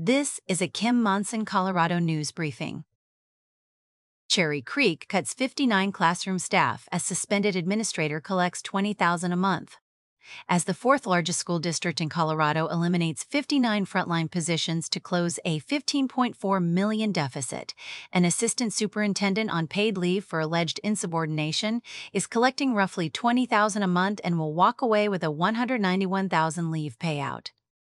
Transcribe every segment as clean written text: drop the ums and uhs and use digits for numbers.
This is a Kim Monson, Colorado news briefing. Cherry Creek cuts 59 classroom staff as suspended administrator collects $20,000 a month. As the fourth largest school district in Colorado eliminates 59 frontline positions to close a $15.4 million deficit, an assistant superintendent on paid leave for alleged insubordination is collecting roughly $20,000 a month and will walk away with a $191,000 leave payout.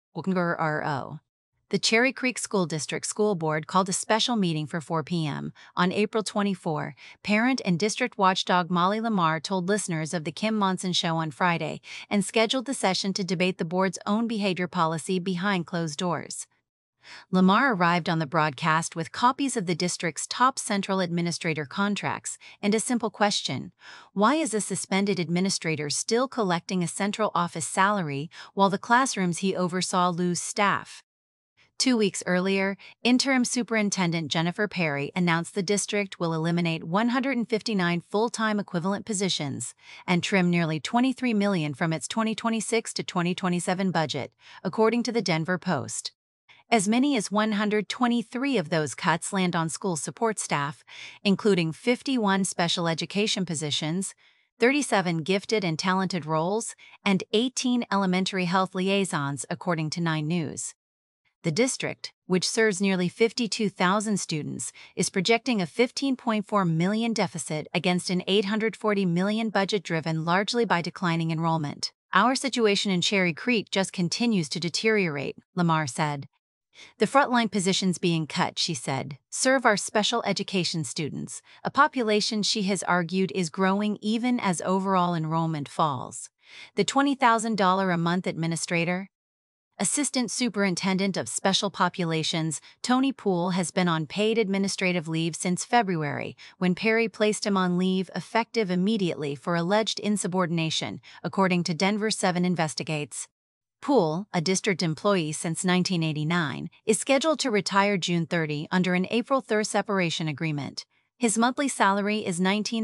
RO. The Cherry Creek School District School Board called a special meeting for 4 p.m. on April 24. Parent and district watchdog Molly Lamar told listeners of the Kim Monson Show on Friday and scheduled the session to debate the board's own behavior policy behind closed doors. Lamar arrived on the broadcast with copies of the district's top central administrator contracts and a simple question: why is a suspended administrator still collecting a central office salary while the classrooms he oversaw lose staff? 2 weeks earlier, interim superintendent Jennifer Perry announced the district will eliminate 159 full-time equivalent positions and trim nearly $23 million from its 2026 to 2027 budget, according to the Denver Post. As many as 123 of those cuts land on school support staff, including 51 special education positions, 37 gifted and talented roles, and 18 elementary health liaisons, according to 9 News. The district, which serves nearly 52,000 students, is projecting a $15.4 million deficit against an $840 million budget driven largely by declining enrollment. Our situation in Cherry Creek just continues to deteriorate, Lamar said. The frontline positions being cut, she said, serve our special education students, a population she has argued is growing even as overall enrollment falls. The $20,000 a month administrator, Assistant Superintendent of Special Populations Tony Poole has been on paid administrative leave since February, when Perry placed him on leave effective immediately for alleged insubordination, according to Denver 7 Investigates. Poole, a district employee since 1989, is scheduled to retire June 30 under an April 3 separation agreement. His monthly salary is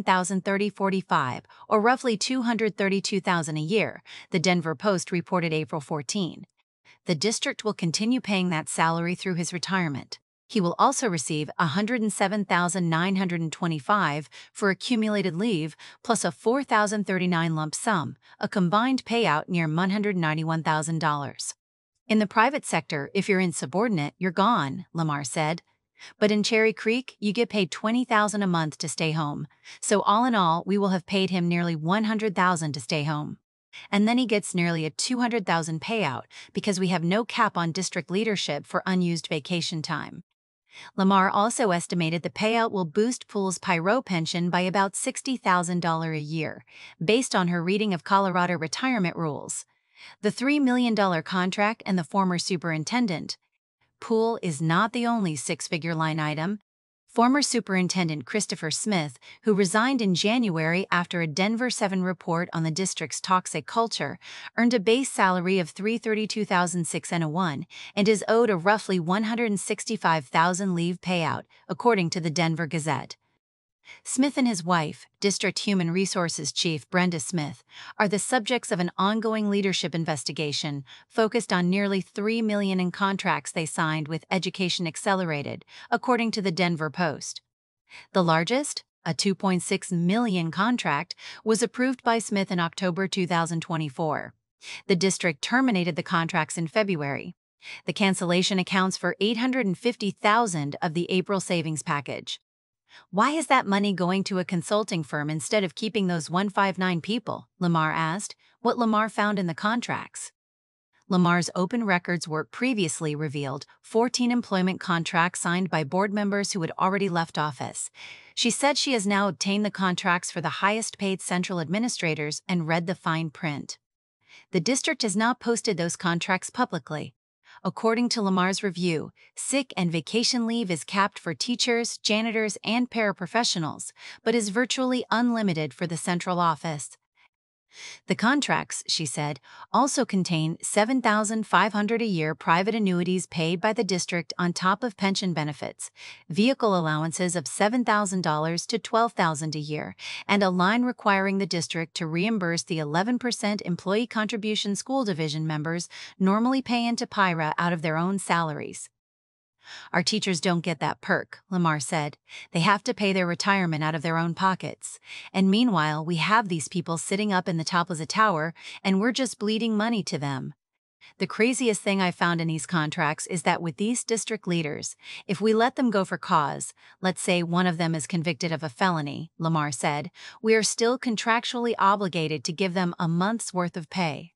$19,030.45, or roughly $232,000 a year, the Denver Post reported April 14. The district will continue paying that salary through his retirement. He will also receive $107,925 for accumulated leave, plus a $4,039 lump sum, a combined payout near $191,000. In the private sector, if you're insubordinate, you're gone, Lamar said. But in Cherry Creek, you get paid $20,000 a month to stay home. So all in all, we will have paid him nearly $100,000 to stay home. And then he gets nearly a $200,000 payout because we have no cap on district leadership for unused vacation time. Lamar also estimated the payout will boost Poole's Pyro pension by about $60,000 a year, based on her reading of Colorado retirement rules. The $3 million contract and the former superintendent. Poole is not the only six-figure line item. Former Superintendent Christopher Smith, who resigned in January after a Denver 7 report on the district's toxic culture, earned a base salary of $332,601 and is owed a roughly $165,000 leave payout, according to the Denver Gazette. Smith and his wife, District Human Resources Chief Brenda Smith, are the subjects of an ongoing leadership investigation focused on nearly $3 million in contracts they signed with Education Accelerated, according to the Denver Post. The largest, a $2.6 million contract, was approved by Smith in October 2024. The district terminated the contracts in February. The cancellation accounts for $850,000 of the April savings package. Why is that money going to a consulting firm instead of keeping those 159 people? Lamar asked. What Lamar found in the contracts. Lamar's open records work previously revealed 14 employment contracts signed by board members who had already left office. She said she has now obtained the contracts for the highest-paid central administrators and read the fine print. The district has not posted those contracts publicly. According to Lamar's review, sick and vacation leave is capped for teachers, janitors, and paraprofessionals, but is virtually unlimited for the central office. The contracts, she said, also contain $7,500 a year private annuities paid by the district on top of pension benefits, vehicle allowances of $7,000 to $12,000 a year, and a line requiring the district to reimburse the 11% employee contribution school division members normally pay into PIRA out of their own salaries. Our teachers don't get that perk, Lamar said. They have to pay their retirement out of their own pockets. And meanwhile, we have these people sitting up in the top of the tower, and we're just bleeding money to them. The craziest thing I found in these contracts is that with these district leaders, if we let them go for cause, let's say one of them is convicted of a felony, Lamar said, we are still contractually obligated to give them a month's worth of pay.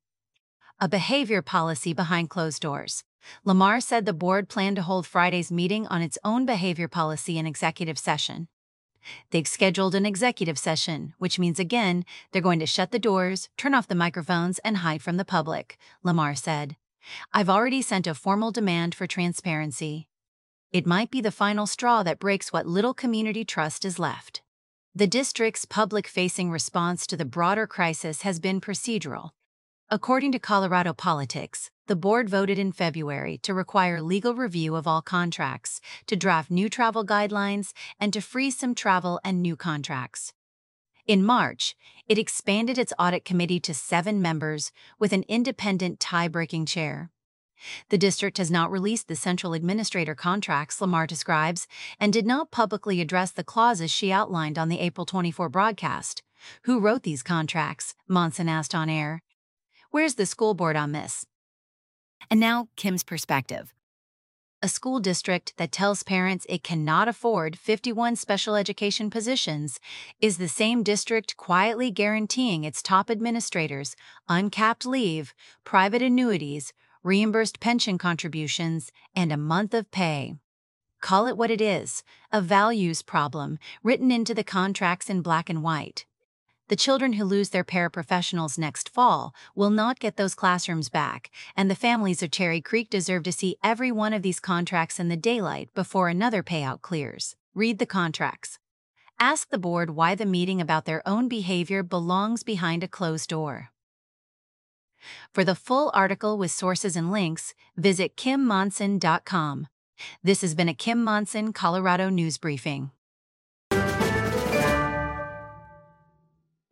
A behavior policy behind closed doors. Lamar said the board planned to hold Friday's meeting on its own behavior policy and executive session. They've scheduled an executive session, which means again, they're going to shut the doors, turn off the microphones, and hide from the public, Lamar said. I've already sent a formal demand for transparency. It might be the final straw that breaks what little community trust is left. The district's public-facing response to the broader crisis has been procedural. According to Colorado Politics, the board voted in February to require legal review of all contracts, to draft new travel guidelines, and to freeze some travel and new contracts. In March, it expanded its audit committee to 7 members with an independent tie-breaking chair. The district has not released the central administrator contracts Lamar describes and did not publicly address the clauses she outlined on the April 24 broadcast. Who wrote these contracts? Monson asked on air. Where's the school board on this? And now, Kim's perspective. A school district that tells parents it cannot afford 51 special education positions is the same district quietly guaranteeing its top administrators uncapped leave, private annuities, reimbursed pension contributions, and a month of pay. Call it what it is, a values problem written into the contracts in black and white. The children who lose their paraprofessionals next fall will not get those classrooms back, and the families of Cherry Creek deserve to see every one of these contracts in the daylight before another payout clears. Read the contracts. Ask the board why the meeting about their own behavior belongs behind a closed door. For the full article with sources and links, visit KimMonson.com. This has been a Kim Monson, Colorado News Briefing.